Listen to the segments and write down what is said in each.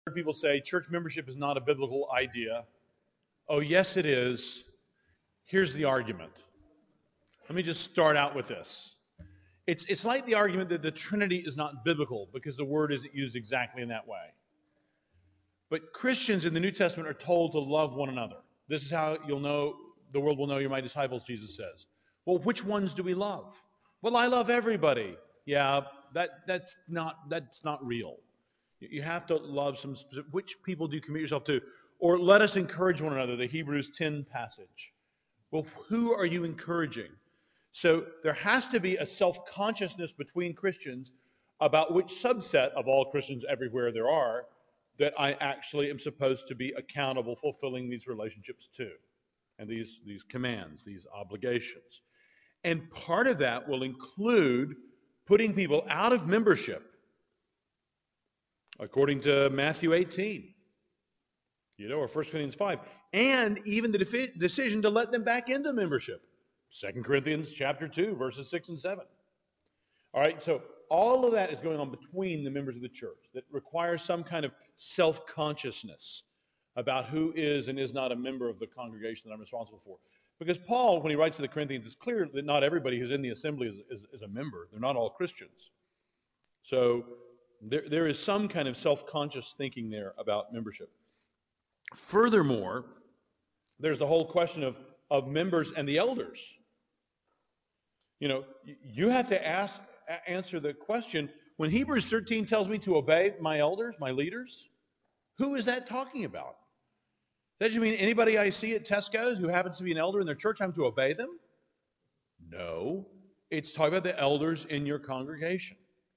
heard people say church membership is not a biblical idea. Oh, yes, it is. Here's the argument. Let me just start out with this. It's like the argument that the Trinity is not biblical because the word isn't used exactly in that way. But Christians in the New Testament are told to love one another. This is how you'll know, the world will know you're my disciples, Jesus says. Well, which ones do we love? Well, I love everybody. Yeah, that's not real. You have to love some specific, which people do you commit yourself to? Or let us encourage one another, the Hebrews 10 passage. Well, who are you encouraging? So there has to be a self-consciousness between Christians about which subset of all Christians everywhere there are that I actually am supposed to be accountable, fulfilling these relationships to, and these commands, these obligations. And part of that will include putting people out of membership, according to Matthew 18, or 1 Corinthians 5, and even the decision to let them back into membership. 2 Corinthians chapter 2, verses 6 and 7. All right, so all of that is going on between the members of the church that requires some kind of self-consciousness about who is and is not a member of the congregation that I'm responsible for. Because Paul, when he writes to the Corinthians, it's clear that not everybody who's in the assembly is a member. They're not all Christians. So there is some kind of self-conscious thinking there about membership. Furthermore, there's the whole question of members and the elders. You have to answer the question, when Hebrews 13 tells me to obey my elders, my leaders, who is that talking about? Does it mean anybody I see at Tesco's who happens to be an elder in their church, I'm to obey them? No. It's talking about the elders in your congregation.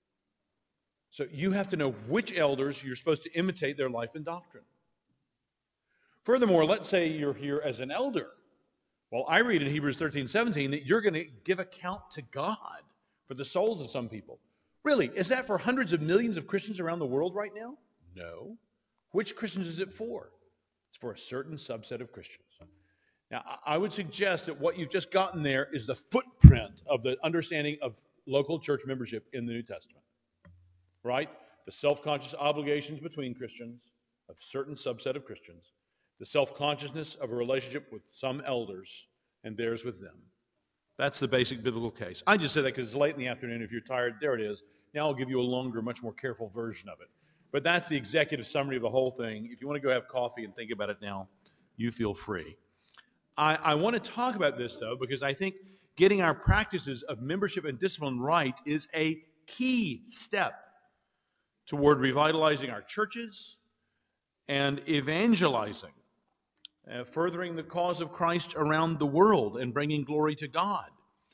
So you have to know which elders you're supposed to imitate their life and doctrine. Furthermore, let's say you're here as an elder. Well, I read in Hebrews 13:17 that you're going to give account to God for the souls of some people. Really, is that for hundreds of millions of Christians around the world right now? No. Which Christians is it for? It's for a certain subset of Christians. Now, I would suggest that what you've just gotten there is the footprint of the understanding of local church membership in the New Testament, right? The self-conscious obligations between Christians, a certain subset of Christians, the self-consciousness of a relationship with some elders and theirs with them. That's the basic biblical case. I just said that because it's late in the afternoon. If you're tired, there it is. Now I'll give you a longer, much more careful version of it. But that's the executive summary of the whole thing. If you want to go have coffee and think about it now, you feel free. I want to talk about this, though, because I think getting our practices of membership and discipline right is a key step toward revitalizing our churches and evangelizing, furthering the cause of Christ around the world and bringing glory to God.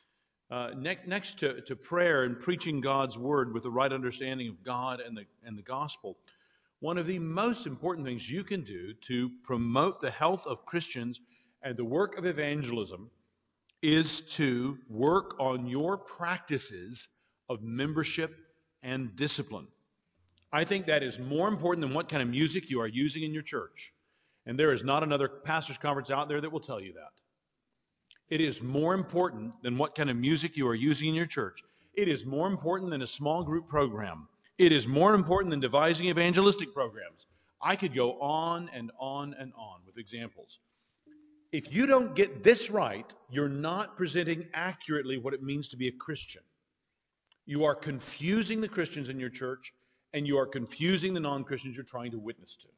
Next to prayer and preaching God's word with the right understanding of God and the gospel, one of the most important things you can do to promote the health of Christians and the work of evangelism is to work on your practices of membership and discipline. I think that is more important than what kind of music you are using in your church. And there is not another pastor's conference out there that will tell you that. It is more important than what kind of music you are using in your church. It is more important than a small group program. It is more important than devising evangelistic programs. I could go on and on and on with examples. If you don't get this right, you're not presenting accurately what it means to be a Christian. You are confusing the Christians in your church, and you are confusing the non-Christians you're trying to witness to.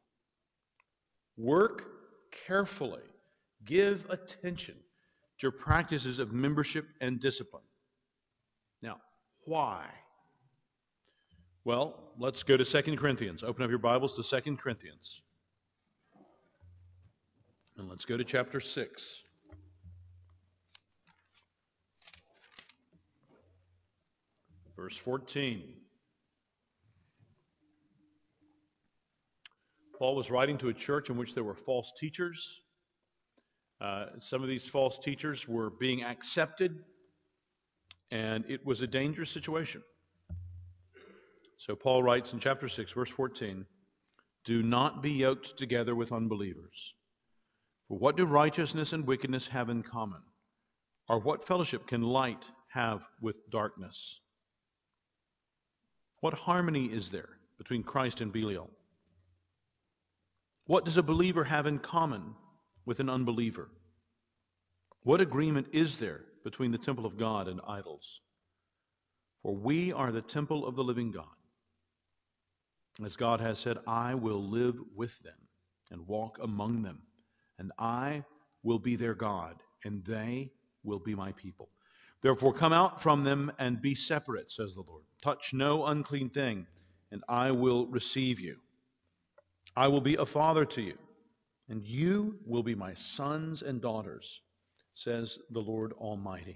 Work carefully. Give attention to your practices of membership and discipline. Now, why? Well, let's go to 2 Corinthians. Open up your Bibles to 2 Corinthians. And let's go to chapter 6. Verse 14. Paul was writing to a church in which there were false teachers. Some of these false teachers were being accepted, and it was a dangerous situation. So Paul writes in chapter 6, verse 14, "Do not be yoked together with unbelievers. For what do righteousness and wickedness have in common? Or what fellowship can light have with darkness? What harmony is there between Christ and Belial? What does a believer have in common with an unbeliever? What agreement is there between the temple of God and idols? For we are the temple of the living God. As God has said, I will live with them and walk among them, and I will be their God, and they will be my people. Therefore come out from them and be separate, says the Lord. Touch no unclean thing, and I will receive you. I will be a father to you, and you will be my sons and daughters, says the Lord Almighty.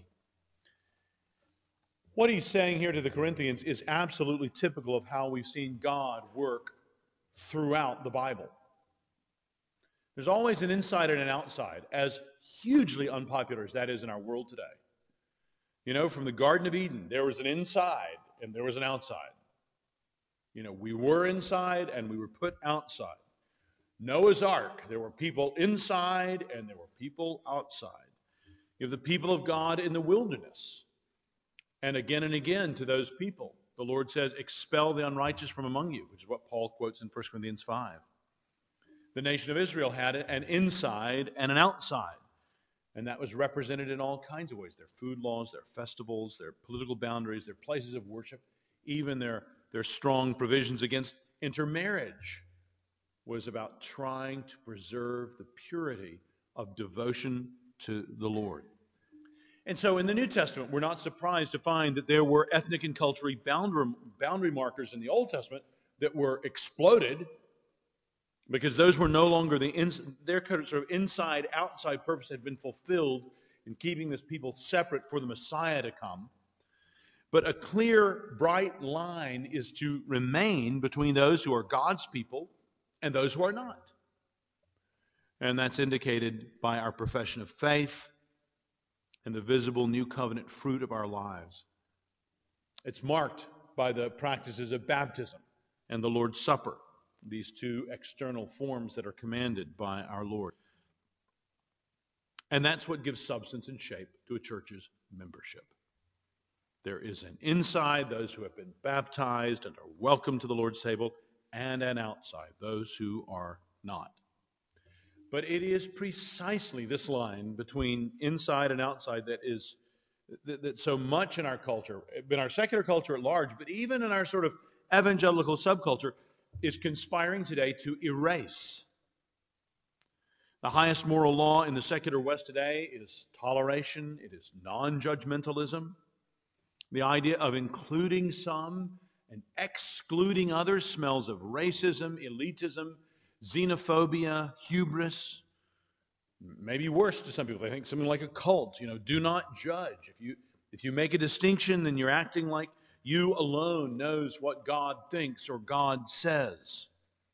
What he's saying here to the Corinthians is absolutely typical of how we've seen God work throughout the Bible. There's always an inside and an outside, as hugely unpopular as that is in our world today. You know, from the Garden of Eden, there was an inside and there was an outside. You know, we were inside and we were put outside. Noah's Ark, there were people inside and there were people outside. You have the people of God in the wilderness. And again to those people, the Lord says, expel the unrighteous from among you, which is what Paul quotes in 1 Corinthians 5. The nation of Israel had an inside and an outside. And that was represented in all kinds of ways. Their food laws, their festivals, their political boundaries, their places of worship, even their strong provisions against intermarriage was about trying to preserve the purity of devotion to the Lord. And so in the New Testament, we're not surprised to find that there were ethnic and cultural boundary markers in the Old Testament that were exploded because those were no longer their sort of inside-outside purpose had been fulfilled in keeping this people separate for the Messiah to come. But a clear, bright line is to remain between those who are God's people and those who are not. And that's indicated by our profession of faith and the visible new covenant fruit of our lives. It's marked by the practices of baptism and the Lord's Supper, these two external forms that are commanded by our Lord. And that's what gives substance and shape to a church's membership. There is an inside, those who have been baptized and are welcome to the Lord's table, and an outside, those who are not. But it is precisely this line between inside and outside that so much in our culture, in our secular culture at large, but even in our sort of evangelical subculture, is conspiring today to erase. The highest moral law in the secular West today is toleration, it is non-judgmentalism. The idea of including some and excluding others smells of racism, elitism, xenophobia, hubris. Maybe worse to some people. They think something like a cult. You know, do not judge. If you make a distinction, then you're acting like you alone knows what God thinks or God says.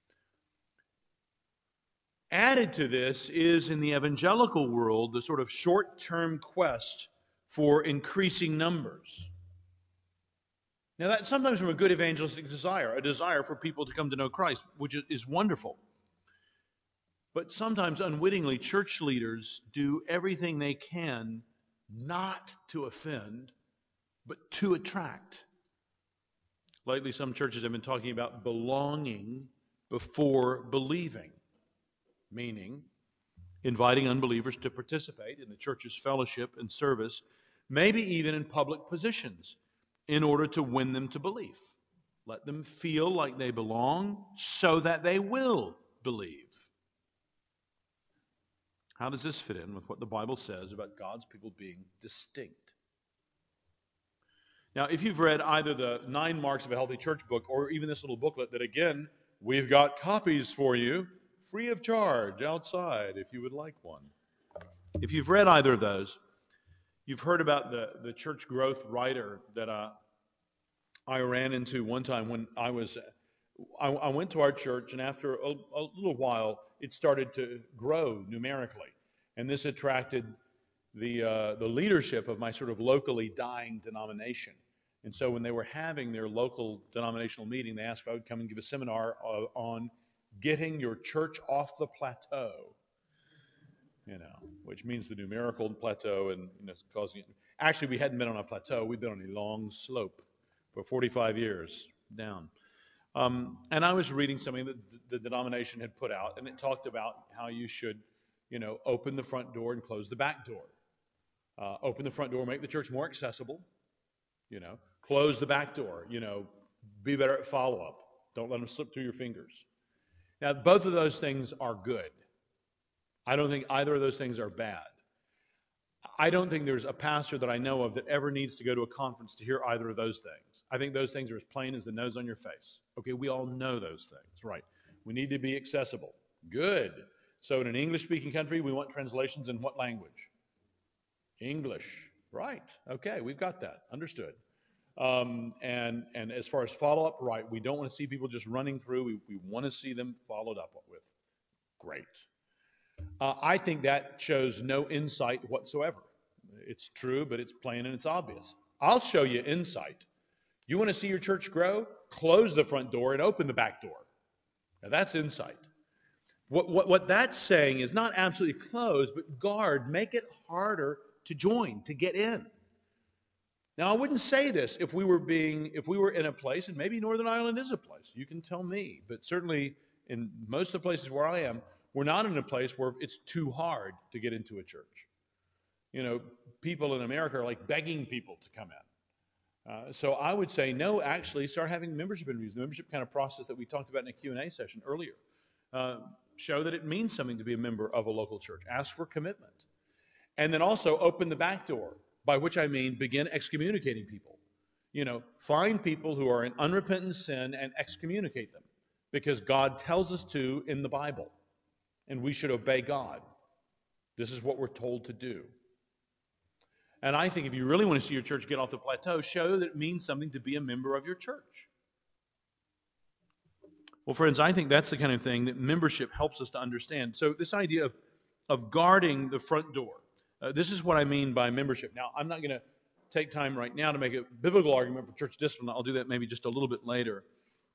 Added to this is, in the evangelical world, the sort of short-term quest for increasing numbers. Now, that's sometimes from a good evangelistic desire, a desire for people to come to know Christ, which is wonderful. But sometimes, unwittingly, church leaders do everything they can not to offend, but to attract. Lately, some churches have been talking about belonging before believing, meaning inviting unbelievers to participate in the church's fellowship and service, maybe even in public positions, in order to win them to belief. Let them feel like they belong so that they will believe. How does this fit in with what the Bible says about God's people being distinct? Now, if you've read either the 9 Marks of a Healthy Church book or even this little booklet that, again, we've got copies for you free of charge outside if you would like one. If you've read either of those, you've heard about the church growth writer that I ran into one time when I went to our church, and after a little while, it started to grow numerically. And this attracted the leadership of my sort of locally dying denomination. And so when they were having their local denominational meeting, they asked if I would come and give a seminar on getting your church off the plateau, which means the numerical plateau and causing it. Actually, we hadn't been on a plateau. We'd been on a long slope for 45 years down. And I was reading something that the denomination had put out, and it talked about how you should, open the front door and close the back door. Open the front door, make the church more accessible. Close the back door. Be better at follow-up. Don't let them slip through your fingers. Now, both of those things are good. I don't think either of those things are bad. I don't think there's a pastor that I know of that ever needs to go to a conference to hear either of those things. I think those things are as plain as the nose on your face. Okay, we all know those things, right? We need to be accessible. Good. So in an English-speaking country, we want translations in what language? English. Right. Okay, we've got that. Understood. And as far as follow-up, right, we don't want to see people just running through. We want to see them followed up with. Great. I think that shows no insight whatsoever. It's true, but it's plain and it's obvious. I'll show you insight. You want to see your church grow? Close the front door and open the back door. Now that's insight. What that's saying is not absolutely close, but guard, make it harder to join, to get in. Now, I wouldn't say this if we were in a place, and maybe Northern Ireland is a place, you can tell me, but certainly in most of the places where I am, we're not in a place where it's too hard to get into a church. People in America are like begging people to come in. So I would say, no, actually, start having membership interviews. The membership kind of process that we talked about in a Q&A session earlier. Show that it means something to be a member of a local church. Ask for commitment. And then also open the back door, by which I mean begin excommunicating people. Find people who are in unrepentant sin and excommunicate them, because God tells us to in the Bible, and we should obey God. This is what we're told to do. And I think if you really want to see your church get off the plateau, show that it means something to be a member of your church. Well, friends, I think that's the kind of thing that membership helps us to understand. So this idea of guarding the front door, this is what I mean by membership. Now, I'm not going to take time right now to make a biblical argument for church discipline. I'll do that maybe just a little bit later.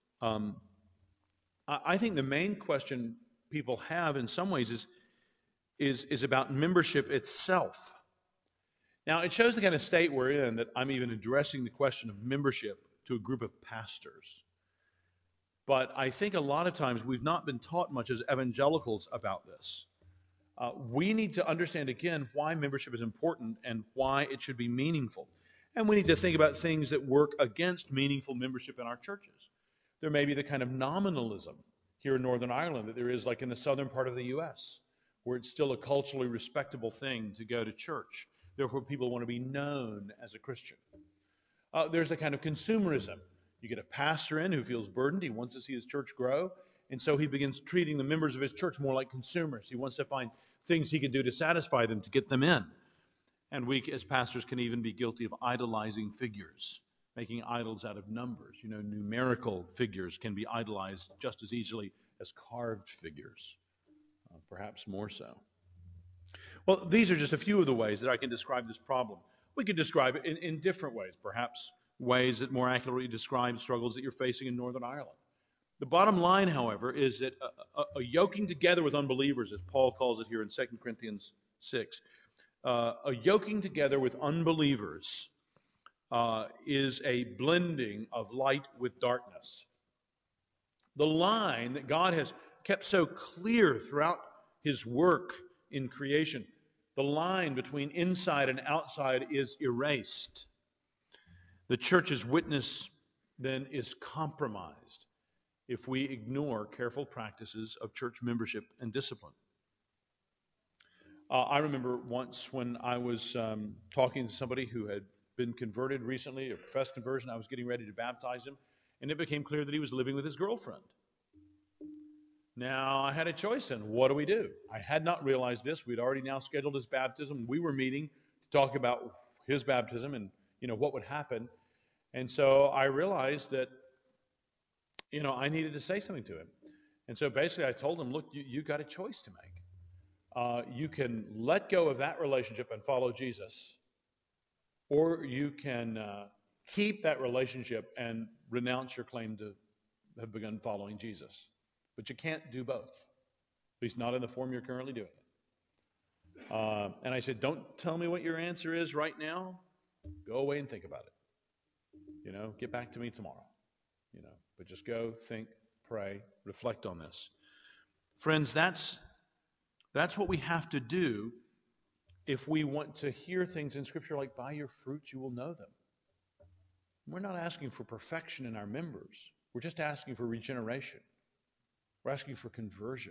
I think the main question people have in some ways is about membership itself. Now, it shows the kind of state we're in that I'm even addressing the question of membership to a group of pastors. But I think a lot of times we've not been taught much as evangelicals about this. We need to understand again why membership is important and why it should be meaningful. And we need to think about things that work against meaningful membership in our churches. There may be the kind of nominalism here in Northern Ireland that there is like in the southern part of the U.S., where it's still a culturally respectable thing to go to church. Therefore, people want to be known as a Christian. There's a kind of consumerism. You get a pastor in who feels burdened. He wants to see his church grow. And so he begins treating the members of his church more like consumers. He wants to find things he can do to satisfy them, to get them in. And we as pastors can even be guilty of idolizing figures, making idols out of numbers. Numerical figures can be idolized just as easily as carved figures, perhaps more so. Well, these are just a few of the ways that I can describe this problem. We could describe it in different ways, perhaps ways that more accurately describe struggles that you're facing in Northern Ireland. The bottom line, however, is that a yoking together with unbelievers, as Paul calls it here in 2 Corinthians 6, a yoking together with unbelievers is a blending of light with darkness. The line that God has kept so clear throughout his work in creation, the line between inside and outside is erased. The church's witness then is compromised if we ignore careful practices of church membership and discipline. I remember once when I was talking to somebody who had been converted recently, a professed conversion. I was getting ready to baptize him, and it became clear that he was living with his girlfriend. Now, I had a choice then. What do we do? I had not realized this. We'd already now scheduled his baptism. We were meeting to talk about his baptism and, what would happen. And so I realized that, I needed to say something to him. And so basically I told him, look, you got a choice to make. You can let go of that relationship and follow Jesus, or you can keep that relationship and renounce your claim to have begun following Jesus. But you can't do both, at least not in the form you're currently doing it. And I said, don't tell me what your answer is right now. Go away and think about it. Get back to me tomorrow. But just go, think, pray, reflect on this. Friends, that's what we have to do if we want to hear things in Scripture like, by your fruits you will know them. We're not asking for perfection in our members. We're just asking for regeneration. We're asking for conversion.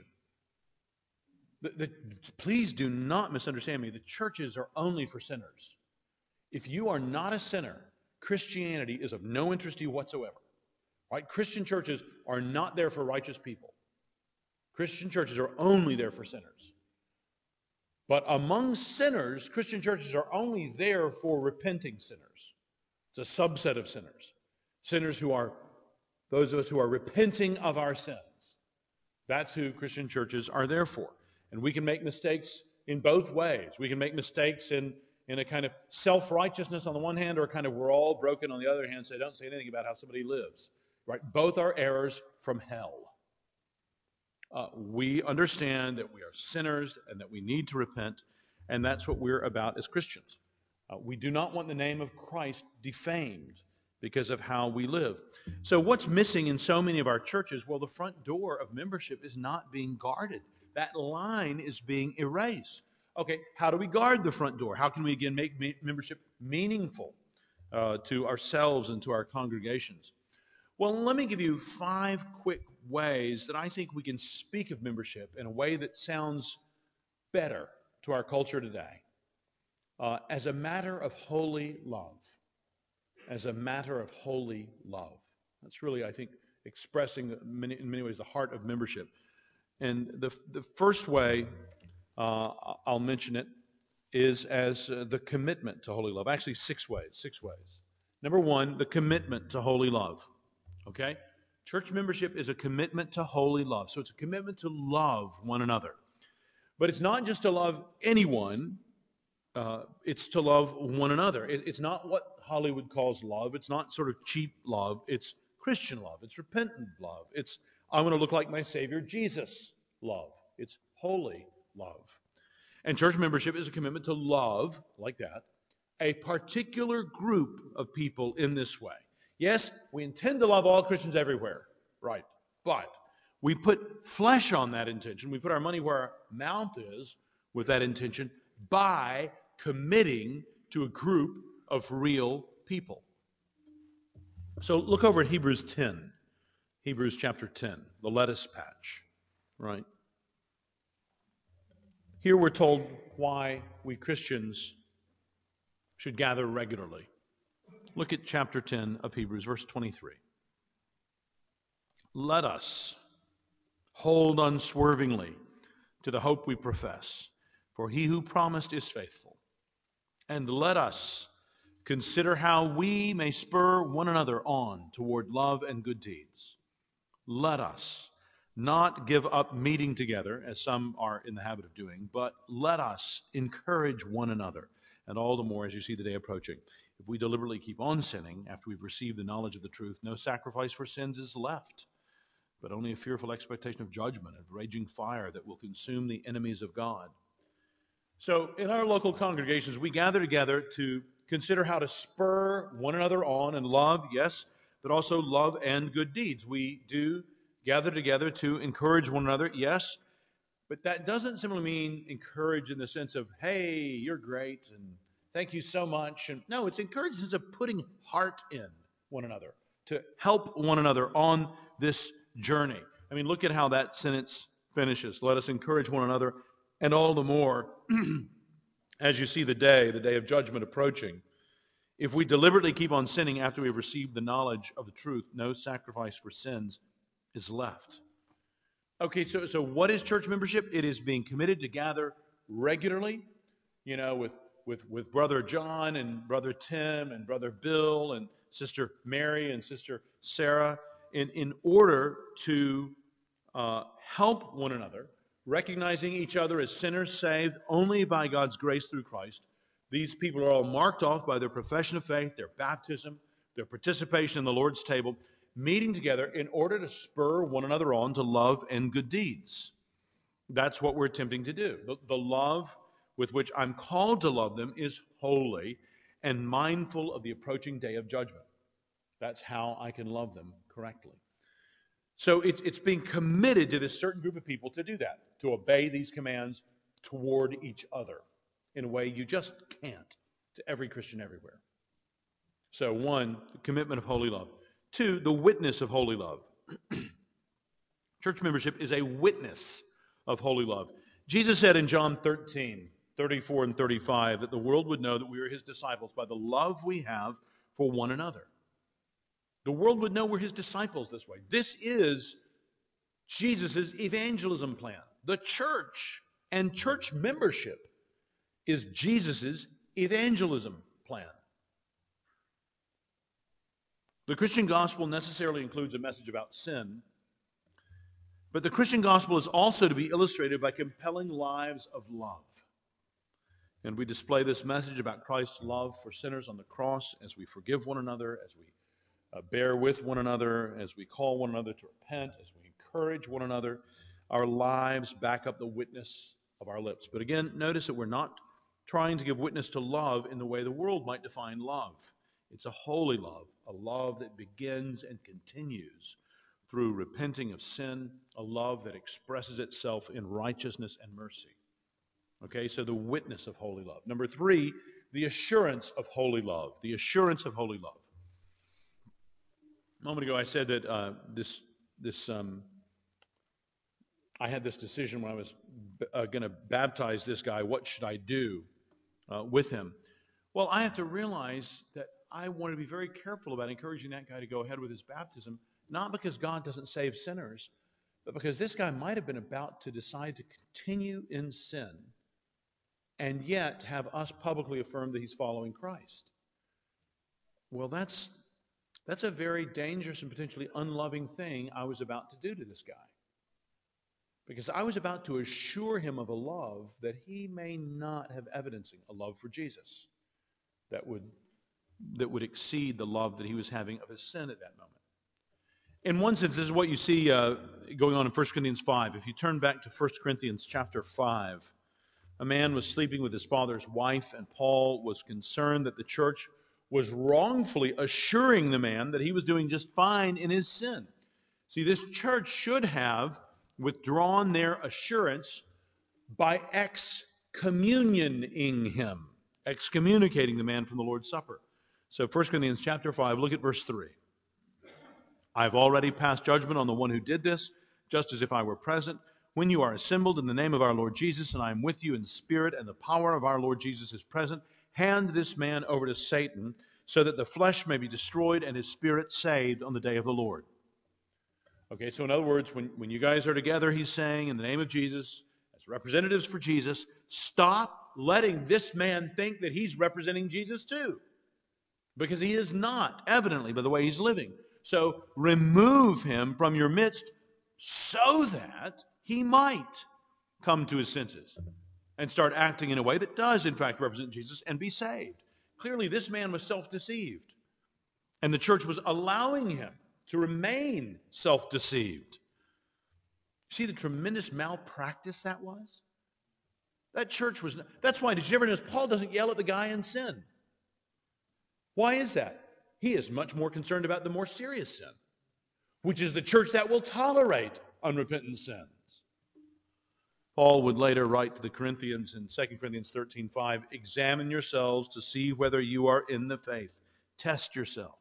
Please do not misunderstand me. The churches are only for sinners. If you are not a sinner, Christianity is of no interest to you whatsoever. Right? Christian churches are not there for righteous people. Christian churches are only there for sinners. But among sinners, Christian churches are only there for repenting sinners. It's a subset of sinners. Sinners who are those of us who are repenting of our sins. That's who Christian churches are there for. And we can make mistakes in both ways. We can make mistakes in a kind of self-righteousness on the one hand, or a kind of we're all broken on the other hand, so don't say anything about how somebody lives. Right? Both are errors from hell. We understand that we are sinners and that we need to repent, and that's what we're about as Christians. We do not want the name of Christ defamed because of how we live. So what's missing in so many of our churches? Well, the front door of membership is not being guarded. That line is being erased. Okay, how do we guard the front door? How can we, again, make membership meaningful to ourselves and to our congregations? Well, let me give you 5 quick ways that I think we can speak of membership in a way that sounds better to our culture today, as a matter of holy love. As a matter of holy love. That's really, I think, expressing in many ways the heart of membership. And the first way I'll mention it is as the commitment to holy love. Actually, 6 ways. Number 1, the commitment to holy love. Okay? Church membership is a commitment to holy love. So it's a commitment to love one another. But it's not just to love anyone. It's to love one another. It's not what Hollywood calls love. It's not sort of cheap love. It's Christian love. It's repentant love. It's I want to look like my Savior Jesus love. It's holy love. And church membership is a commitment to love, like that, a particular group of people in this way. Yes, we intend to love all Christians everywhere, right? But we put flesh on that intention. We put our money where our mouth is with that intention by committing to a group of real people. So look over at Hebrews 10, Hebrews chapter 10, the lettuce patch, right? Here we're told why we Christians should gather regularly. Look at chapter 10 of Hebrews, verse 23. Let us hold unswervingly to the hope we profess, for he who promised is faithful. And let us consider how we may spur one another on toward love and good deeds. Let us not give up meeting together, as some are in the habit of doing, but let us encourage one another, and all the more as you see the day approaching. If we deliberately keep on sinning after we've received the knowledge of the truth, no sacrifice for sins is left, but only a fearful expectation of judgment, of raging fire that will consume the enemies of God. So in our local congregations, we gather together to consider how to spur one another on in love, yes, but also love and good deeds. We do gather together to encourage one another, yes, but that doesn't simply mean encourage in the sense of, hey, you're great, and thank you so much. And no, it's encourage in the sense of putting heart in one another, to help one another on this journey. I mean, look at how that sentence finishes. Let us encourage one another, and all the more as you see the day of judgment approaching. If we deliberately keep on sinning after we have received the knowledge of the truth, no sacrifice for sins is left. Okay, so what is church membership? It is being committed to gather regularly, with Brother John and Brother Tim and Brother Bill and Sister Mary and Sister Sarah in order to help one another, recognizing each other as sinners saved only by God's grace through Christ. These people are all marked off by their profession of faith, their baptism, their participation in the Lord's table, meeting together in order to spur one another on to love and good deeds. That's what we're attempting to do. The love with which I'm called to love them is holy and mindful of the approaching day of judgment. That's how I can love them correctly. So it's being committed to this certain group of people to do that, to obey these commands toward each other in a way you just can't to every Christian everywhere. So one, the commitment of holy love. Two, the witness of holy love. Church membership is a witness of holy love. Jesus said in John 13:34 and 35, that the world would know that we are his disciples by the love we have for one another. The world would know we're his disciples this way. This is Jesus' evangelism plan. The church and church membership is Jesus' evangelism plan. The Christian gospel necessarily includes a message about sin, but the Christian gospel is also to be illustrated by compelling lives of love. And we display this message about Christ's love for sinners on the cross as we forgive one another, as we bear with one another, as we call one another to repent, as we encourage one another. Our lives back up the witness of our lips. But again, notice that we're not trying to give witness to love in the way the world might define love. It's a holy love, a love that begins and continues through repenting of sin, a love that expresses itself in righteousness and mercy. Okay, so the witness of holy love. Number three, the assurance of holy love. The assurance of holy love. A moment ago I said that I had this decision when I was going to baptize this guy. What should I do with him? Well, I have to realize that I want to be very careful about encouraging that guy to go ahead with his baptism, not because God doesn't save sinners, but because this guy might have been about to decide to continue in sin and yet have us publicly affirm that he's following Christ. Well, that's a very dangerous and potentially unloving thing I was about to do to this guy. Because I was about to assure him of a love that he may not have evidencing, a love for Jesus that would exceed the love that he was having of his sin at that moment. In one sense, this is what you see going on in 1 Corinthians 5. If you turn back to 1 Corinthians chapter 5, a man was sleeping with his father's wife, and Paul was concerned that the church was wrongfully assuring the man that he was doing just fine in his sin. See, this church should have withdrawn their assurance by excommunioning him, excommunicating the man from the Lord's Supper. So 1 Corinthians chapter 5, look at verse 3. I have already passed judgment on the one who did this, just as if I were present. When you are assembled in the name of our Lord Jesus, and I am with you in spirit, and the power of our Lord Jesus is present, hand this man over to Satan, so that the flesh may be destroyed and his spirit saved on the day of the Lord. Okay, so in other words, when you guys are together, he's saying, in the name of Jesus, as representatives for Jesus, stop letting this man think that he's representing Jesus too. Because he is not, evidently, by the way he's living. So remove him from your midst so that he might come to his senses and start acting in a way that does, in fact, represent Jesus and be saved. Clearly, this man was self-deceived, and the church was allowing him to remain self-deceived. See the tremendous malpractice that was? That church was, that's why, did you ever notice Paul doesn't yell at the guy in sin? Why is that? He is much more concerned about the more serious sin, which is the church that will tolerate unrepentant sins. Paul would later write to the Corinthians in 2 Corinthians 13:5, examine yourselves to see whether you are in the faith. Test yourself.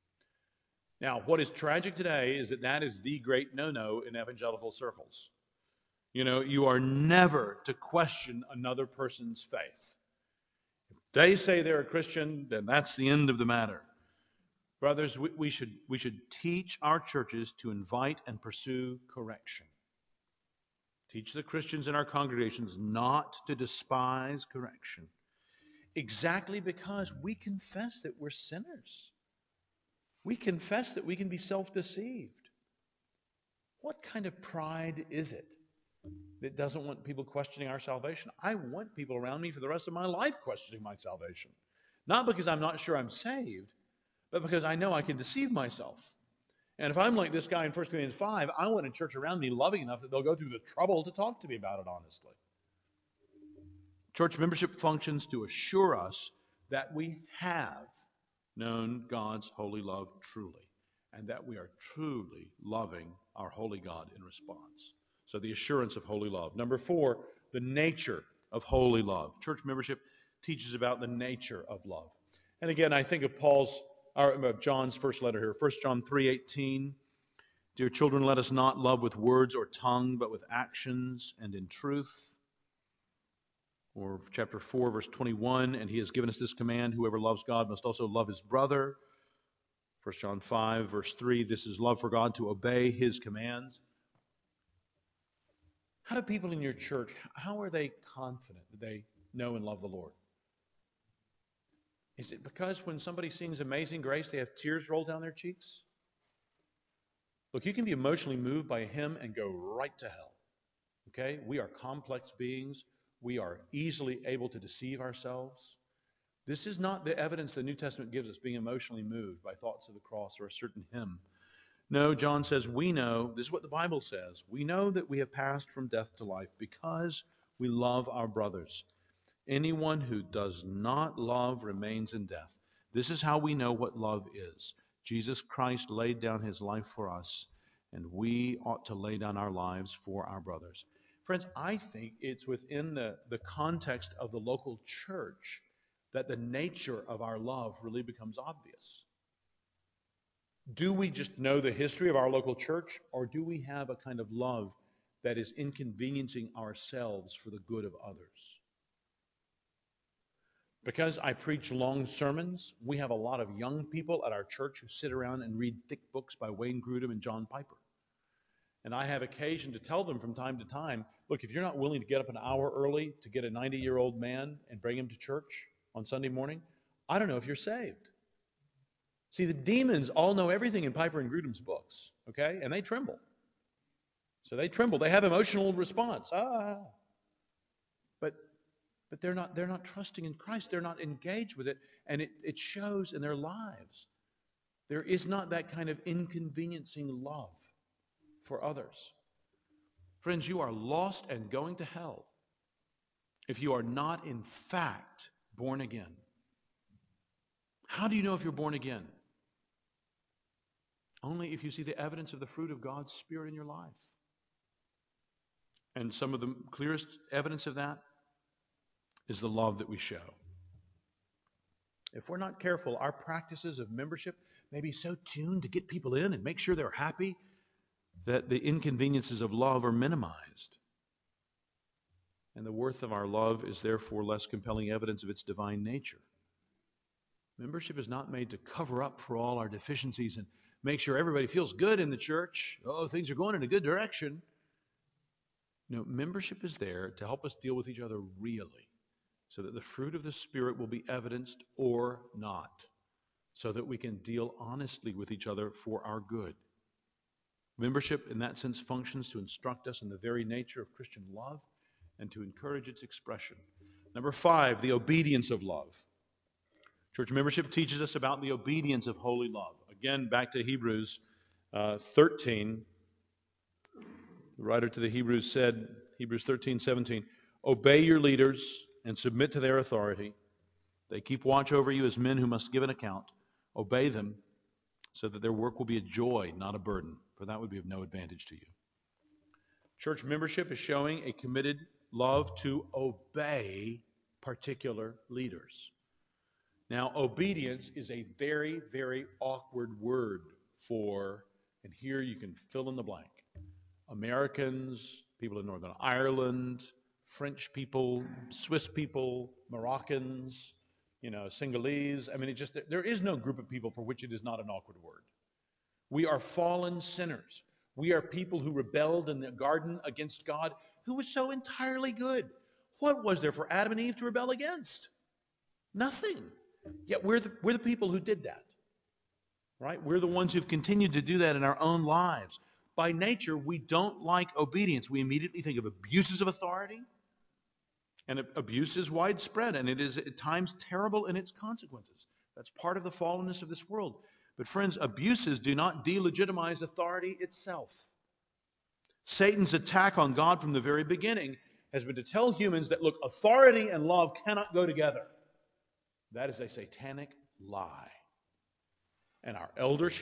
Now, what is tragic today is that is the great no-no in evangelical circles. You know, you are never to question another person's faith. If they say they're a Christian, then that's the end of the matter. Brothers, we should teach our churches to invite and pursue correction. Teach the Christians in our congregations not to despise correction. Exactly because we confess that we're sinners. We confess that we can be self-deceived. What kind of pride is it that doesn't want people questioning our salvation? I want people around me for the rest of my life questioning my salvation. Not because I'm not sure I'm saved, but because I know I can deceive myself. And if I'm like this guy in 1 Corinthians 5, I want a church around me loving enough that they'll go through the trouble to talk to me about it honestly. Church membership functions to assure us that we have known God's holy love truly. and that we are truly loving our holy God in response. So the assurance of holy love. Number 4, the nature of holy love. Church membership teaches about the nature of love. And again, I think of John's first letter here, 1 John 3:18. Dear children, let us not love with words or tongue, but with actions and in truth. Or chapter 4, verse 21, and he has given us this command, whoever loves God must also love his brother. 1 John 5, verse 3, this is love for God, to obey his commands. How do people in your church, how are they confident that they know and love the Lord? Is it because when somebody sings Amazing Grace, they have tears roll down their cheeks? Look, you can be emotionally moved by a hymn and go right to hell. Okay? We are complex beings. We are easily able to deceive ourselves. This is not the evidence the New Testament gives us, being emotionally moved by thoughts of the cross or a certain hymn. No, John says, we know, this is what the Bible says, we know that we have passed from death to life because we love our brothers. Anyone who does not love remains in death. This is how we know what love is. Jesus Christ laid down his life for us, and we ought to lay down our lives for our brothers. Friends, I think it's within the context of the local church that the nature of our love really becomes obvious. Do we just know the history of our local church, or do we have a kind of love that is inconveniencing ourselves for the good of others? Because I preach long sermons, we have a lot of young people at our church who sit around and read thick books by Wayne Grudem and John Piper. And I have occasion to tell them from time to time, look, if you're not willing to get up an hour early to get a 90-year-old man and bring him to church on Sunday morning, I don't know if you're saved. See, the demons all know everything in Piper and Grudem's books, okay? And they tremble. So they tremble. They have emotional response. But they're not trusting in Christ. They're not engaged with it, and it shows in their lives. There is not that kind of inconveniencing love for others. Friends, you are lost and going to hell if you are not, in fact, born again. How do you know if you're born again? Only if you see the evidence of the fruit of God's Spirit in your life. And some of the clearest evidence of that is the love that we show. If we're not careful, our practices of membership may be so tuned to get people in and make sure they're happy that the inconveniences of love are minimized. And the worth of our love is therefore less compelling evidence of its divine nature. Membership is not made to cover up for all our deficiencies and make sure everybody feels good in the church. Oh, things are going in a good direction. No, membership is there to help us deal with each other really, so that the fruit of the Spirit will be evidenced or not, so that we can deal honestly with each other for our good. Membership, in that sense, functions to instruct us in the very nature of Christian love and to encourage its expression. Number 5, the obedience of love. Church membership teaches us about the obedience of holy love. Again, back to Hebrews 13. The writer to the Hebrews said, Hebrews 13:17, obey your leaders and submit to their authority. They keep watch over you as men who must give an account. Obey them so that their work will be a joy, not a burden, for that would be of no advantage to you. Church membership is showing a committed love to obey particular leaders. Now, obedience is a very, very awkward word for, and here you can fill in the blank, Americans, people in Northern Ireland, French people, Swiss people, Moroccans, Senegalese. I mean, there is no group of people for which it is not an awkward word. We are fallen sinners. We are people who rebelled in the garden against God, who was so entirely good. What was there for Adam and Eve to rebel against? Nothing. Yet we're the people who did that, right? We're the ones who've continued to do that in our own lives. By nature, we don't like obedience. We immediately think of abuses of authority, and abuse is widespread, and it is at times terrible in its consequences. That's part of the fallenness of this world. But friends, abuses do not delegitimize authority itself. Satan's attack on God from the very beginning has been to tell humans that, look, authority and love cannot go together. That is a satanic lie. And our eldership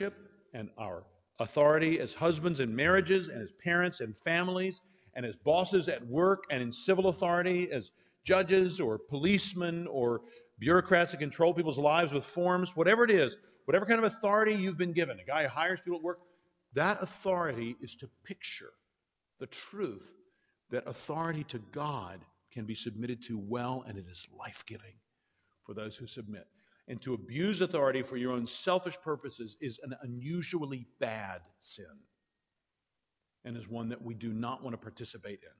and our authority as husbands in marriages and as parents and families and as bosses at work and in civil authority as judges or policemen or bureaucrats that control people's lives with forms, whatever it is, whatever kind of authority you've been given, a guy who hires people at work, that authority is to picture the truth that authority to God can be submitted to well, and it is life-giving for those who submit. And to abuse authority for your own selfish purposes is an unusually bad sin and is one that we do not want to participate in.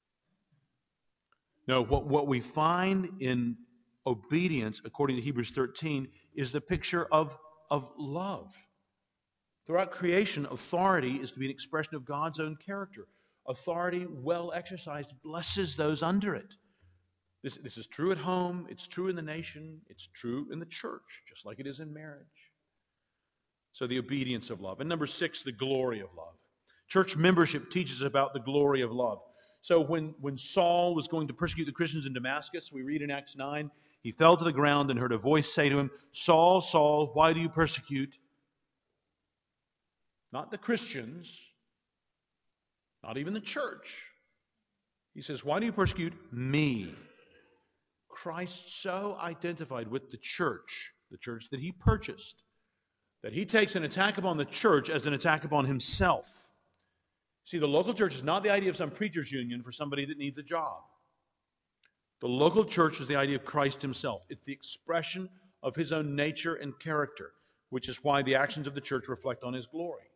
No, what we find in obedience, according to Hebrews 13, is the picture of love. Throughout creation, authority is to be an expression of God's own character. Authority, well exercised, blesses those under it. This is true at home, it's true in the nation, it's true in the church, just like it is in marriage. So the obedience of love. And number 6, the glory of love. Church membership teaches about the glory of love. So when Saul was going to persecute the Christians in Damascus, we read in Acts 9, he fell to the ground and heard a voice say to him, "Saul, Saul, why do you persecute?" Not the Christians, not even the church. He says, "Why do you persecute me?" Christ so identified with the church that he purchased, that he takes an attack upon the church as an attack upon himself. See, the local church is not the idea of some preacher's union for somebody that needs a job. The local church is the idea of Christ himself. It's the expression of his own nature and character, which is why the actions of the church reflect on his glory.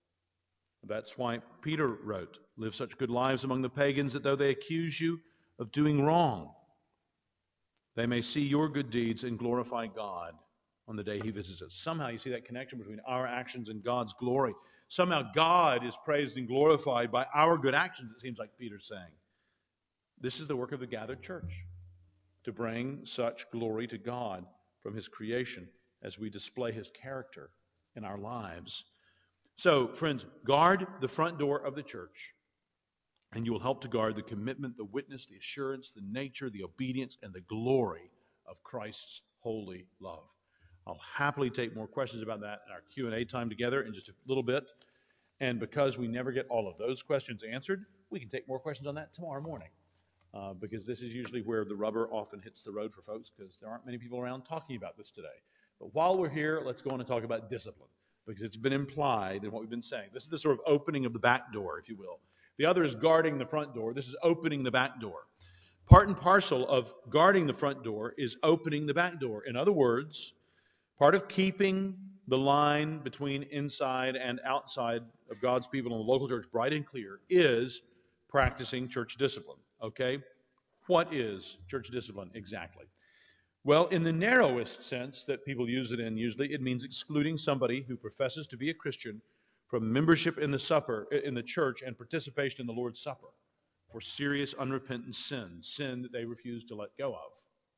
That's why Peter wrote, "Live such good lives among the pagans that though they accuse you of doing wrong, they may see your good deeds and glorify God on the day he visits us." Somehow you see that connection between our actions and God's glory. Somehow God is praised and glorified by our good actions, it seems like Peter's saying. This is the work of the gathered church, to bring such glory to God from his creation as we display his character in our lives. So, friends, guard the front door of the church, and you will help to guard the commitment, the witness, the assurance, the nature, the obedience, and the glory of Christ's holy love. I'll happily take more questions about that in our Q&A time together in just a little bit. And because we never get all of those questions answered, we can take more questions on that tomorrow morning. Because this is usually where the rubber often hits the road for folks, because there aren't many people around talking about this today. But while we're here, let's go on and talk about discipline, because it's been implied in what we've been saying. This is the sort of opening of the back door, if you will. The other is guarding the front door. This is opening the back door. Part and parcel of guarding the front door is opening the back door. In other words, part of keeping the line between inside and outside of God's people in the local church bright and clear is practicing church discipline. Okay? What is church discipline exactly? Well, in the narrowest sense that people use it in, usually it means excluding somebody who professes to be a Christian from membership in the church and participation in the Lord's Supper for serious unrepentant sin that they refuse to let go of.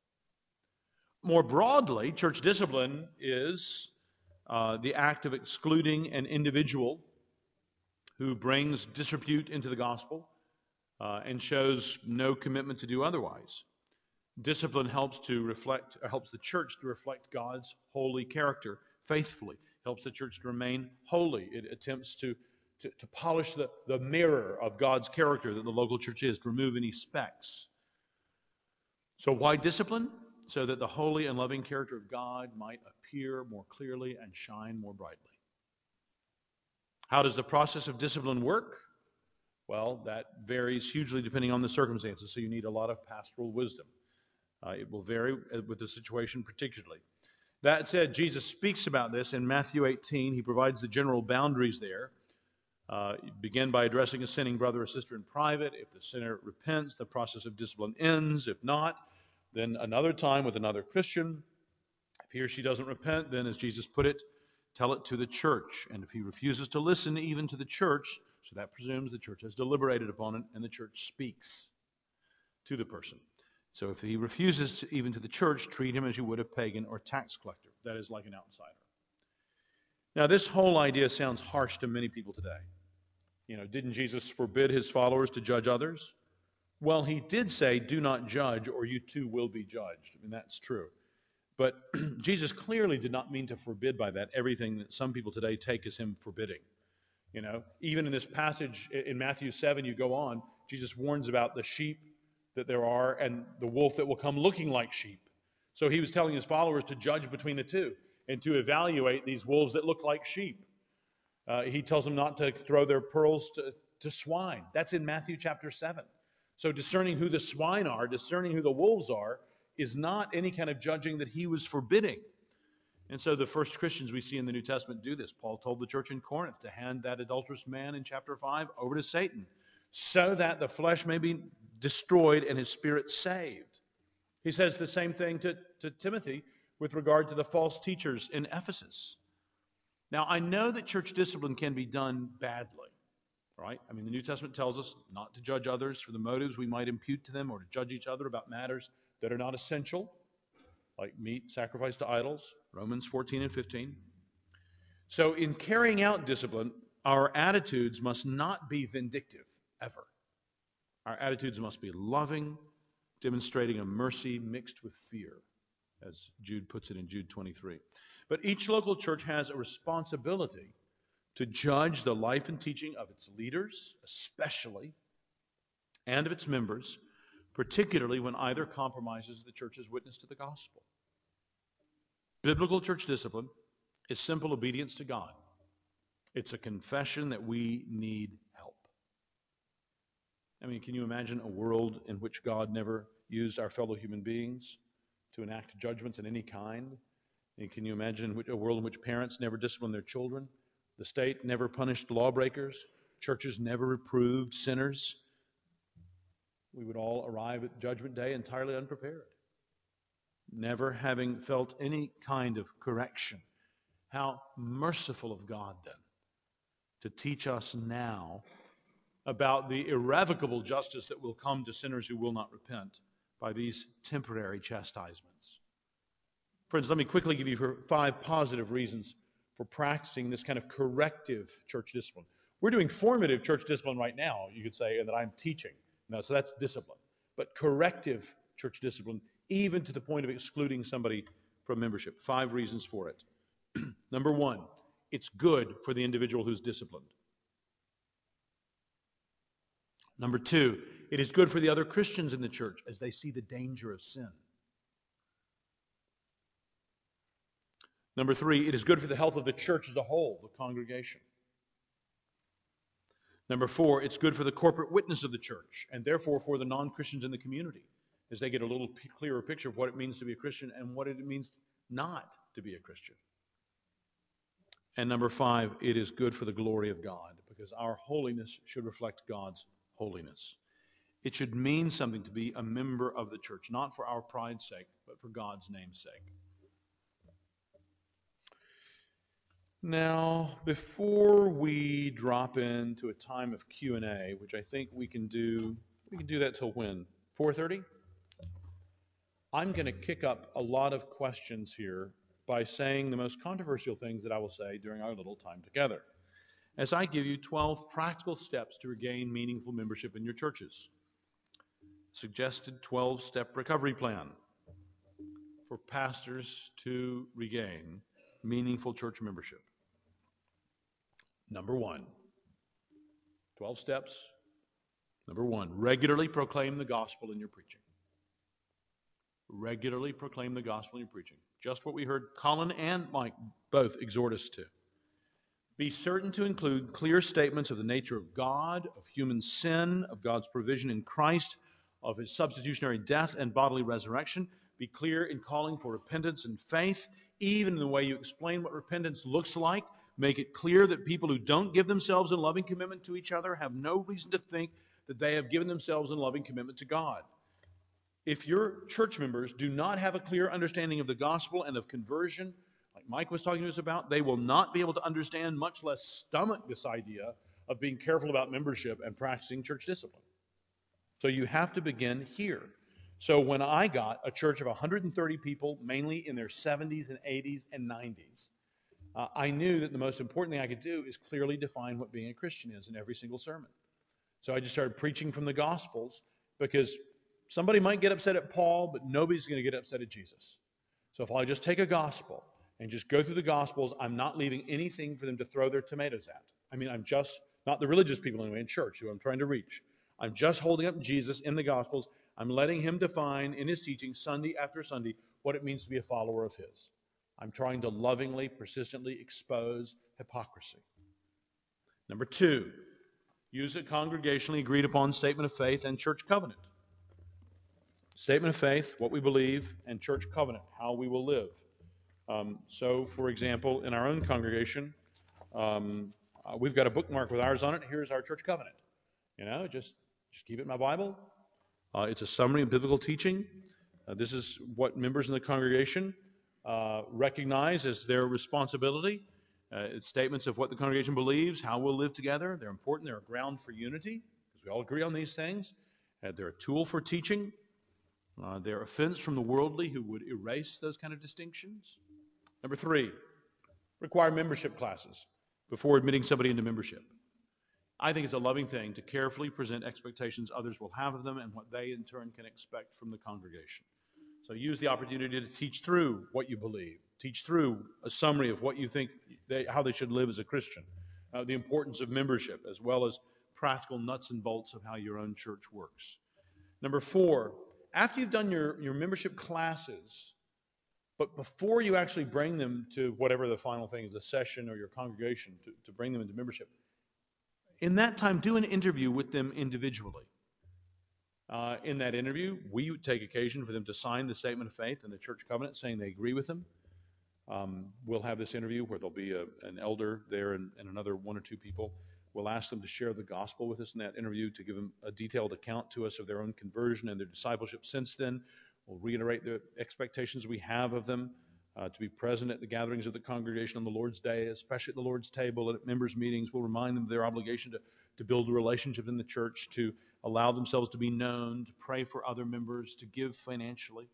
More broadly, church discipline is the act of excluding an individual who brings disrepute into the gospel and shows no commitment to do otherwise. Discipline helps the church to reflect God's holy character faithfully. Helps the church to remain holy. It attempts to polish the mirror of God's character that the local church is, to remove any specks. So why discipline? So that the holy and loving character of God might appear more clearly and shine more brightly. How does the process of discipline work? Well, that varies hugely depending on the circumstances, so you need a lot of pastoral wisdom. It will vary with the situation particularly. That said, Jesus speaks about this in Matthew 18. He provides the general boundaries there. You begin by addressing a sinning brother or sister in private. If the sinner repents, the process of discipline ends. If not, then another time with another Christian. If he or she doesn't repent, then, as Jesus put it, tell it to the church. And if he refuses to listen even to the church, so that presumes the church has deliberated upon it and the church speaks to the person. So if he refuses even to the church, treat him as you would a pagan or tax collector. That is, like an outsider. Now, this whole idea sounds harsh to many people today. Didn't Jesus forbid his followers to judge others? Well, he did say, do not judge, or you too will be judged. I mean, that's true. But Jesus clearly did not mean to forbid by that everything that some people today take as him forbidding. You know, even in this passage in Matthew 7, you go on, Jesus warns about the sheep that there are and the wolf that will come looking like sheep. So he was telling his followers to judge between the two and to evaluate these wolves that look like sheep. He tells them not to throw their pearls to swine. That's in Matthew chapter 7. So discerning who the swine are, discerning who the wolves are, is not any kind of judging that he was forbidding. And so the first Christians we see in the New Testament do this. Paul told the church in Corinth to hand that adulterous man in chapter 5 over to Satan so that the flesh may be destroyed and his spirit saved. He says the same thing to Timothy with regard to the false teachers in Ephesus. Now, I know that church discipline can be done badly, right? I mean, the New Testament tells us not to judge others for the motives we might impute to them or to judge each other about matters that are not essential, like meat sacrificed to idols, Romans 14 and 15. So in carrying out discipline, our attitudes must not be vindictive, ever. Our attitudes must be loving, demonstrating a mercy mixed with fear, as Jude puts it in Jude 23. But each local church has a responsibility to judge the life and teaching of its leaders, especially, and of its members, particularly when either compromises the church's witness to the gospel. Biblical church discipline is simple obedience to God. It's a confession that we need help. I mean, can you imagine a world in which God never used our fellow human beings to enact judgments of any kind? And can you imagine a world in which parents never disciplined their children, the state never punished lawbreakers, churches never reproved sinners? We would all arrive at Judgment Day entirely unprepared, never having felt any kind of correction. How merciful of God, then, to teach us now about the irrevocable justice that will come to sinners who will not repent by these temporary chastisements. Friends, let me quickly give you 5 positive reasons for practicing this kind of corrective church discipline. We're doing formative church discipline right now, you could say, and that I'm teaching. No, so that's discipline. But corrective church discipline, even to the point of excluding somebody from membership. 5 reasons for it. Number 1, it's good for the individual who's disciplined. Number 2, it is good for the other Christians in the church as they see the danger of sin. Number 3, it is good for the health of the church as a whole, the congregation. Number 4, it's good for the corporate witness of the church, and therefore for the non-Christians in the community, as they get a little clearer picture of what it means to be a Christian and what it means not to be a Christian. And number 5, it is good for the glory of God, because our holiness should reflect God's holiness. It should mean something to be a member of the church, not for our pride's sake, but for God's name's sake. Now, before we drop into a time of Q&A, which I think we can do that till when? 4:30? I'm going to kick up a lot of questions here by saying the most controversial things that I will say during our little time together, as I give you 12 practical steps to regain meaningful membership in your churches. Suggested 12-step recovery plan for pastors to regain meaningful church membership. Number 1, 12 steps. Number 1, regularly proclaim the gospel in your preaching. Regularly proclaim the gospel in your preaching. Just what we heard Colin and Mike both exhort us to. Be certain to include clear statements of the nature of God, of human sin, of God's provision in Christ, of his substitutionary death and bodily resurrection. Be clear in calling for repentance and faith, even in the way you explain what repentance looks like. Make it clear that people who don't give themselves in loving commitment to each other have no reason to think that they have given themselves in loving commitment to God. If your church members do not have a clear understanding of the gospel and of conversion, like Mike was talking to us about, they will not be able to understand, much less stomach, this idea of being careful about membership and practicing church discipline. So you have to begin here. So when I got a church of 130 people, mainly in their 70s and 80s and 90s, I knew that the most important thing I could do is clearly define what being a Christian is in every single sermon. So I just started preaching from the Gospels, because somebody might get upset at Paul, but nobody's going to get upset at Jesus. So if I just take a gospel and just go through the Gospels, I'm not leaving anything for them to throw their tomatoes at. I mean, I'm just, not the religious people anyway in church who I'm trying to reach. I'm just holding up Jesus in the Gospels. I'm letting him define in his teaching Sunday after Sunday what it means to be a follower of his. I'm trying to lovingly, persistently expose hypocrisy. Number two, use a congregationally agreed upon statement of faith and church covenant. Statement of faith, what we believe, and church covenant, how we will live. So, for example, in our own congregation, we've got a bookmark with ours on it. Here's our church covenant. You know, just keep it in my Bible. It's a summary of biblical teaching. This is what members in the congregation recognize as their responsibility. It's statements of what the congregation believes, how we'll live together. They're important. They're a ground for unity, because we all agree on these things. They're a tool for teaching. They're a fence from the worldly who would erase those kind of distinctions. Number three, require membership classes before admitting somebody into membership. I think it's a loving thing to carefully present expectations others will have of them and what they in turn can expect from the congregation. So use the opportunity to teach through what you believe, teach through a summary of what you think, how they should live as a Christian, the importance of membership, as well as practical nuts and bolts of how your own church works. Number four, after you've done your membership classes, but before you actually bring them to whatever the final thing is, a session or your congregation, to bring them into membership, in that time, do an interview with them individually. In that interview, we take occasion for them to sign the statement of faith and the church covenant saying they agree with them. We'll have this interview where there'll be an elder there and another one or two people. We'll ask them to share the gospel with us in that interview, to give them a detailed account to us of their own conversion and their discipleship since then. We'll reiterate the expectations we have of them to be present at the gatherings of the congregation on the Lord's Day, especially at the Lord's table and at members' meetings. We'll remind them of their obligation to build a relationship in the church, to allow themselves to be known, to pray for other members, to give financially.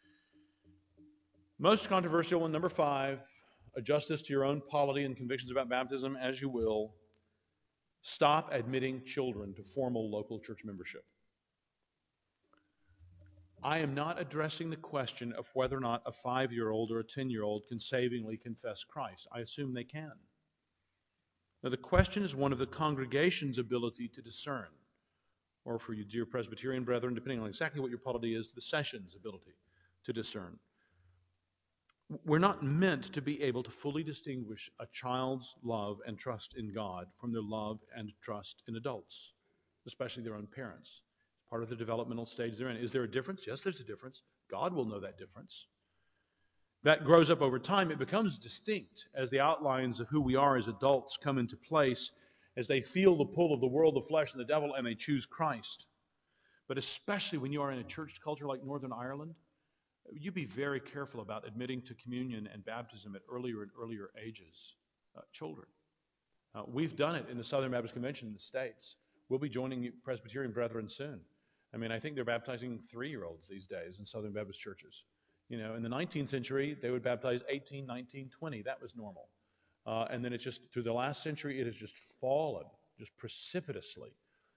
Most controversial one, number five, adjust this to your own polity and convictions about baptism as you will. Stop admitting children to formal local church membership. I am not addressing the question of whether or not a 5-year-old or a 10-year-old can savingly confess Christ. I assume they can. Now, the question is one of the congregation's ability to discern, or for you dear Presbyterian brethren, depending on exactly what your polity is, the session's ability to discern. We're not meant to be able to fully distinguish a child's love and trust in God from their love and trust in adults, especially their own parents. Part of the developmental stage they're in. Is there a difference? Yes, there's a difference. God will know that difference. That grows up over time. It becomes distinct as the outlines of who we are as adults come into place, as they feel the pull of the world, the flesh, and the devil, and they choose Christ. But especially when you are in a church culture like Northern Ireland, you be very careful about admitting to communion and baptism at earlier and earlier ages children. We've done it in the Southern Baptist Convention in the States. We'll be joining Presbyterian brethren soon. I mean, I think they're baptizing 3-year-olds these days in Southern Baptist churches. You know, in the 19th century, they would baptize 18, 19, 20. That was normal. And then it's just, through the last century, it has just fallen, just precipitously.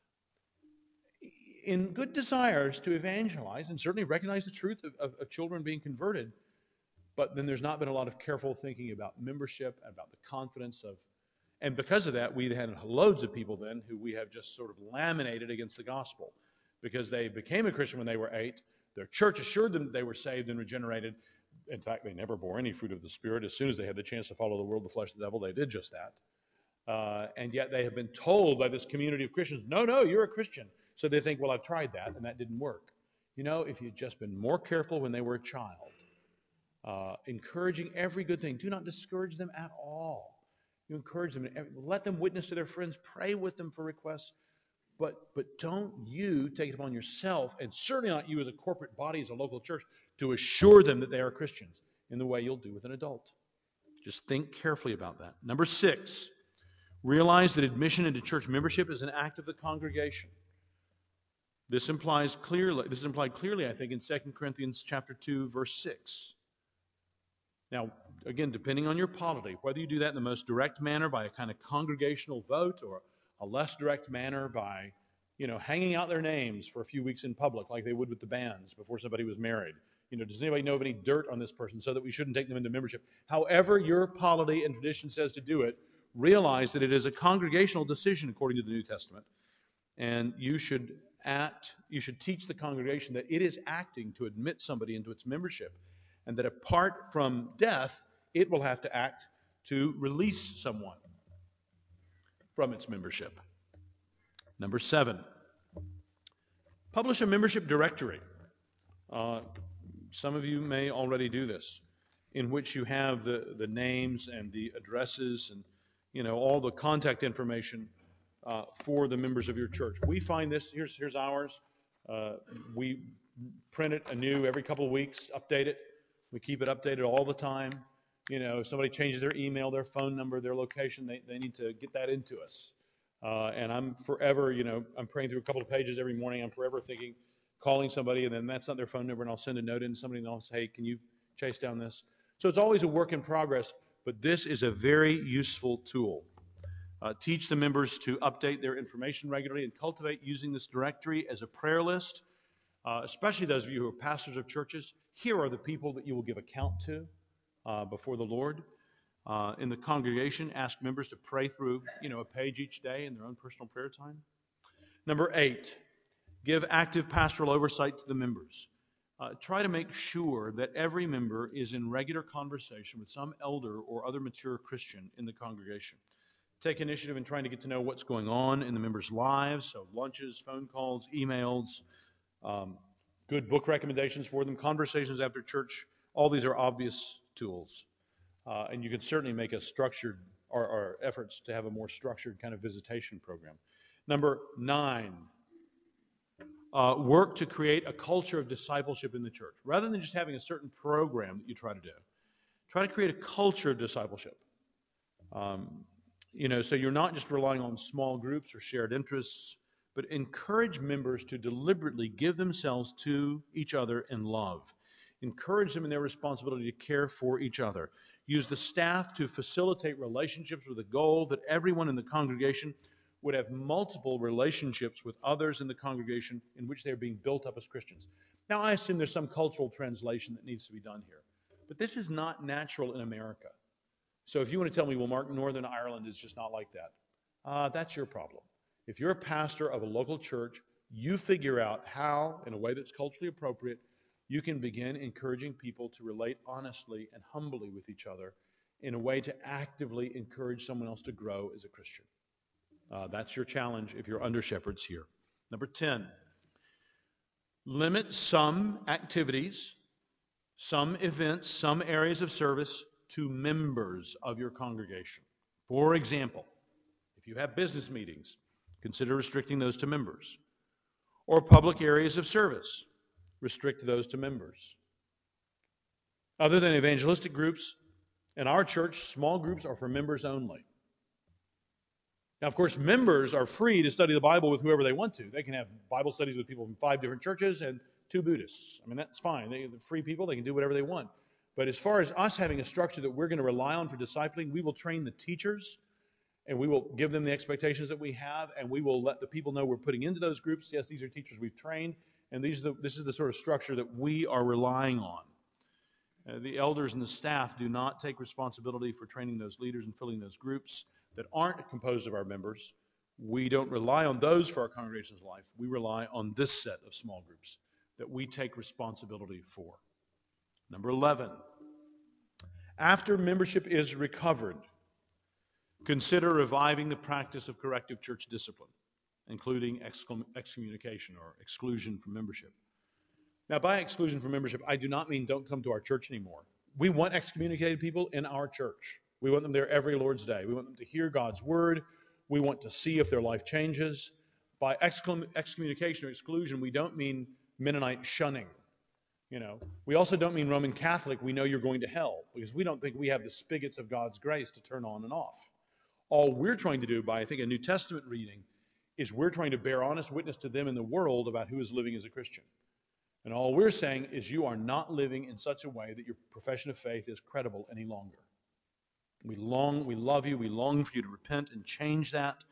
In good desires to evangelize and certainly recognize the truth of children being converted, but then there's not been a lot of careful thinking about membership and about the confidence of, and because of that, we had loads of people then who we have just sort of laminated against the gospel because they became a Christian when they were 8. Their church assured them that they were saved and regenerated. In fact, they never bore any fruit of the Spirit. As soon as they had the chance to follow the world, the flesh, the devil, they did just that. And yet they have been told by this community of Christians, no, you're a Christian. So they think, well, I've tried that, and that didn't work. You know, if you'd just been more careful when they were a child, encouraging every good thing, do not discourage them at all. You encourage them, let them witness to their friends, pray with them for requests, but don't you take it upon yourself, and certainly not you as a corporate body, as a local church, to assure them that they are Christians in the way you'll do with an adult. Just think carefully about that. Number 6, realize that admission into church membership is an act of the congregation. This is implied clearly, I think, in 2 Corinthians chapter 2, verse 6. Now, again, depending on your polity, whether you do that in the most direct manner by a kind of congregational vote or a less direct manner by, hanging out their names for a few weeks in public like they would with the bands before somebody was married, does anybody know of any dirt on this person so that we shouldn't take them into membership? However your polity and tradition says to do it, realize that it is a congregational decision according to the New Testament, and you should teach the congregation that it is acting to admit somebody into its membership, and that apart from death, it will have to act to release someone from its membership. Number 7, publish a membership directory. Some of you may already do this, in which you have the names and the addresses and all the contact information for the members of your church. We find this, here's ours. We print it anew every couple of weeks, update it. We keep it updated all the time. If somebody changes their email, their phone number, their location, they need to get that into us. And I'm forever, I'm praying through a couple of pages every morning. I'm forever thinking, calling somebody, and then that's not their phone number, and I'll send a note in to somebody, and I'll say, hey, can you chase down this? So it's always a work in progress, but this is a very useful tool. Teach the members to update their information regularly and cultivate using this directory as a prayer list, especially those of you who are pastors of churches. Here are the people that you will give account to before the Lord. In the congregation, ask members to pray through, a page each day in their own personal prayer time. Number 8, give active pastoral oversight to the members. Try to make sure that every member is in regular conversation with some elder or other mature Christian in the congregation. Take initiative in trying to get to know what's going on in the members' lives, so lunches, phone calls, emails, good book recommendations for them, conversations after church. All these are obvious tools. And you can certainly make a structured, or efforts to have a more structured kind of visitation program. Number 9, work to create a culture of discipleship in the church. Rather than just having a certain program that you try to do, try to create a culture of discipleship. So you're not just relying on small groups or shared interests, but encourage members to deliberately give themselves to each other in love. Encourage them in their responsibility to care for each other. Use the staff to facilitate relationships with the goal that everyone in the congregation would have multiple relationships with others in the congregation in which they're being built up as Christians. Now, I assume there's some cultural translation that needs to be done here, but this is not natural in America. So if you want to tell me, well, Mark, Northern Ireland is just not like that, that's your problem. If you're a pastor of a local church, you figure out how, in a way that's culturally appropriate, you can begin encouraging people to relate honestly and humbly with each other in a way to actively encourage someone else to grow as a Christian. That's your challenge if you're under shepherds here. Number 10, limit some activities, some events, some areas of service to members of your congregation. For example, if you have business meetings, consider restricting those to members. Or public areas of service, restrict those to members. Other than evangelistic groups, in our church, small groups are for members only. Now, of course, members are free to study the Bible with whoever they want to. They can have Bible studies with people from 5 different churches and 2 Buddhists. I mean, that's fine. They're free people. They can do whatever they want. But as far as us having a structure that we're going to rely on for discipling, we will train the teachers, and we will give them the expectations that we have, and we will let the people know we're putting into those groups. Yes, these are teachers we've trained, and this is the sort of structure that we are relying on. The elders and the staff do not take responsibility for training those leaders and filling those groups that aren't composed of our members. We don't rely on those for our congregation's life. We rely on this set of small groups that we take responsibility for. Number 11, after membership is recovered, consider reviving the practice of corrective church discipline, including excommunication or exclusion from membership. Now, by exclusion from membership, I do not mean don't come to our church anymore. We want excommunicated people in our church. We want them there every Lord's Day. We want them to hear God's word. We want to see if their life changes. By excommunication or exclusion, we don't mean Mennonite shunning. We also don't mean Roman Catholic, we know you're going to hell, because we don't think we have the spigots of God's grace to turn on and off. All we're trying to do by, I think, a New Testament reading is we're trying to bear honest witness to them in the world about who is living as a Christian. And all we're saying is you are not living in such a way that your profession of faith is credible any longer. We love you, we long for you to repent and change that.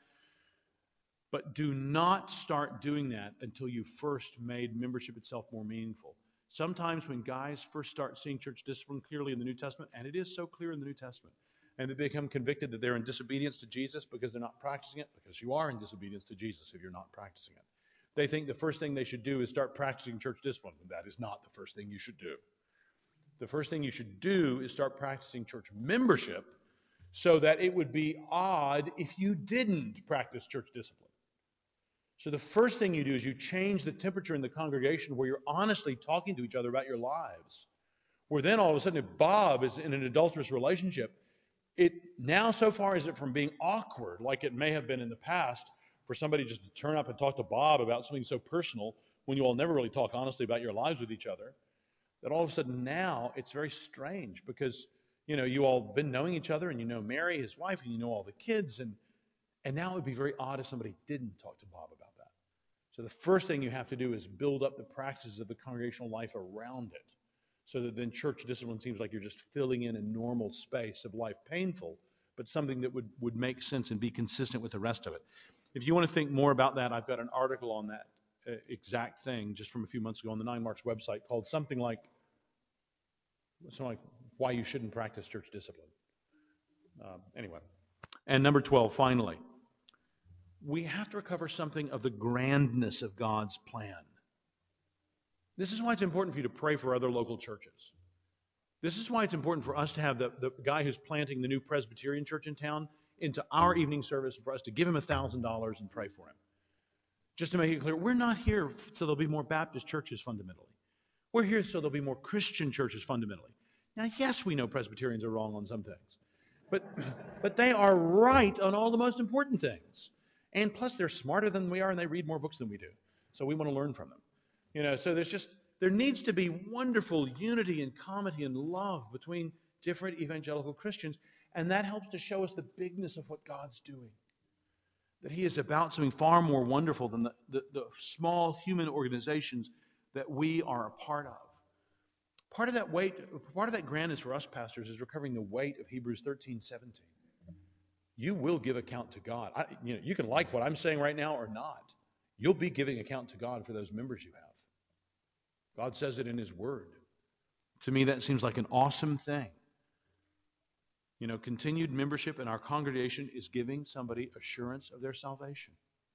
But do not start doing that until you've first made membership itself more meaningful. Sometimes when guys first start seeing church discipline clearly in the New Testament, and it is so clear in the New Testament, and they become convicted that they're in disobedience to Jesus because they're not practicing it, because you are in disobedience to Jesus if you're not practicing it. They think the first thing they should do is start practicing church discipline. That is not the first thing you should do. The first thing you should do is start practicing church membership so that it would be odd if you didn't practice church discipline. So the first thing you do is you change the temperature in the congregation where you're honestly talking to each other about your lives. Where then all of a sudden if Bob is in an adulterous relationship, it now so far is it from being awkward like it may have been in the past for somebody just to turn up and talk to Bob about something so personal when you all never really talk honestly about your lives with each other, that all of a sudden now it's very strange because, you know, you all been knowing each other and you know Mary, his wife, and you know all the kids, and now it would be very odd if somebody didn't talk to Bob about that. So the first thing you have to do is build up the practices of the congregational life around it so that then church discipline seems like you're just filling in a normal space of life, painful, but something that would make sense and be consistent with the rest of it. If you want to think more about that, I've got an article on that exact thing just from a few months ago on the 9 Marks website called something like Why You Shouldn't Practice Church Discipline. Anyway. And number 12, finally, we have to recover something of the grandness of God's plan. This is why it's important for you to pray for other local churches. This is why it's important for us to have the guy who's planting the new Presbyterian church in town into our evening service, for us to give him $1,000 and pray for him. Just to make it clear, we're not here so there'll be more Baptist churches fundamentally. We're here so there'll be more Christian churches fundamentally. Now, yes, we know Presbyterians are wrong on some things, but they are right on all the most important things. And plus, they're smarter than we are, and they read more books than we do. So we want to learn from them. You know, so there needs to be wonderful unity and comity and love between different evangelical Christians, and that helps to show us the bigness of what God's doing. That He is about something far more wonderful than the small human organizations that we are a part of. Part of that grandness for us pastors is recovering the weight of Hebrews 13:17. You will give account to God. You can like what I'm saying right now or not. You'll be giving account to God for those members you have. God says it in His Word. To me, that seems like an awesome thing. You know, continued membership in our congregation is giving somebody assurance of their salvation.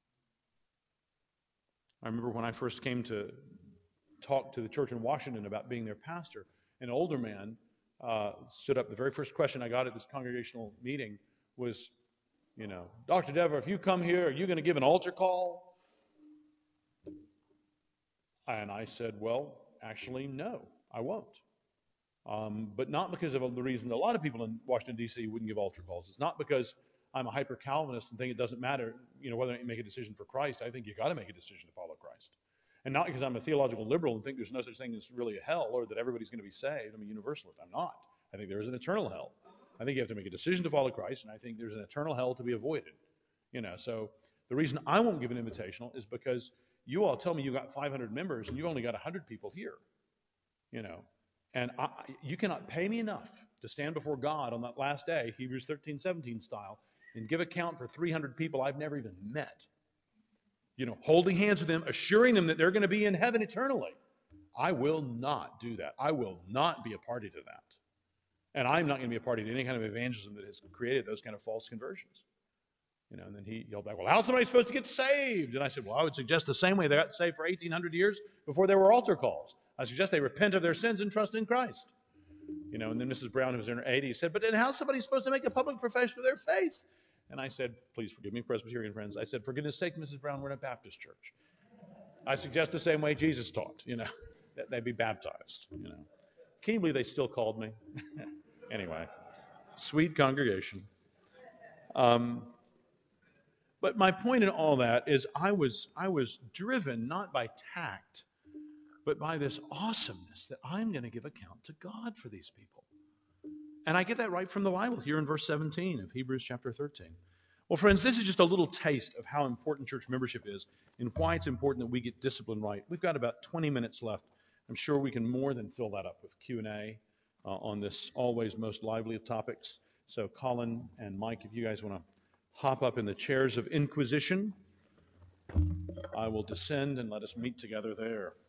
I remember when I first came to talk to the church in Washington about being their pastor, an older man stood up. The very first question I got at this congregational meeting was, you know, Dr. Dever, if you come here, are you going to give an altar call? And I said, well, actually, no, I won't. But not because of the reason that a lot of people in Washington, D.C. wouldn't give altar calls. It's not because I'm a hyper-Calvinist and think it doesn't matter, you know, whether you make a decision for Christ. I think you got to make a decision to follow Christ. And not because I'm a theological liberal and think there's no such thing as really a hell or that everybody's going to be saved. I'm a universalist. I'm not. I think there is an eternal hell. I think you have to make a decision to follow Christ, and I think there's an eternal hell to be avoided. You know, so the reason I won't give an invitational is because you all tell me you got 500 members and you've only got 100 people here. You know, and you cannot pay me enough to stand before God on that last day, Hebrews 13:17 style, and give account for 300 people I've never even met. You know, holding hands with them, assuring them that they're going to be in heaven eternally. I will not do that. I will not be a party to that. And I'm not going to be a party to any kind of evangelism that has created those kind of false conversions. You know, and then he yelled back, well, how's somebody supposed to get saved? And I said, well, I would suggest the same way they got saved for 1,800 years before there were altar calls. I suggest they repent of their sins and trust in Christ. You know, and then Mrs. Brown, who was in her 80s, said, but then how's somebody supposed to make a public profession of their faith? And I said, please forgive me, Presbyterian friends. I said, for goodness sake, Mrs. Brown, we're in a Baptist church. I suggest the same way Jesus taught, you know, that they be baptized, you know. Can you believe they still called me? Anyway, sweet congregation. But my point in all that is I was driven not by tact, but by this awesomeness that I'm going to give account to God for these people. And I get that right from the Bible here in verse 17 of Hebrews chapter 13. Well, friends, this is just a little taste of how important church membership is and why it's important that we get discipline right. We've got about 20 minutes left. I'm sure we can more than fill that up with Q&A on this always most lively of topics. So Colin and Mike, if you guys want to hop up in the chairs of inquisition, I will descend and let us meet together there.